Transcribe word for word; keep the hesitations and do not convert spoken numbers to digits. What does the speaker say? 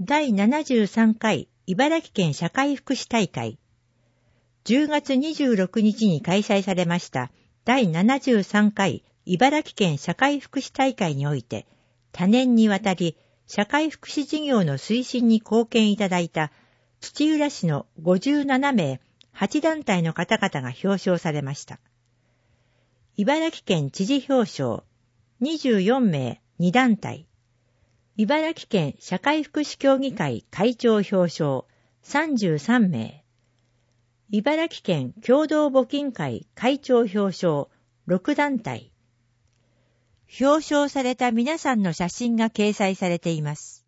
だいななじゅうさんかい茨城県社会福祉大会。じゅうがつにじゅうろくにちに開催されましただいななじゅうさんかい茨城県社会福祉大会において、多年にわたり社会福祉事業の推進に貢献いただいた土浦市のごじゅうななめい、はちだんたいの方々が表彰されました。茨城県知事表彰にじゅうよんめい、にだんたい。茨城県社会福祉協議会会長表彰さんじゅうさんめい。茨城県共同募金会会長表彰ろくだんたい。表彰された皆さんの写真が掲載されています。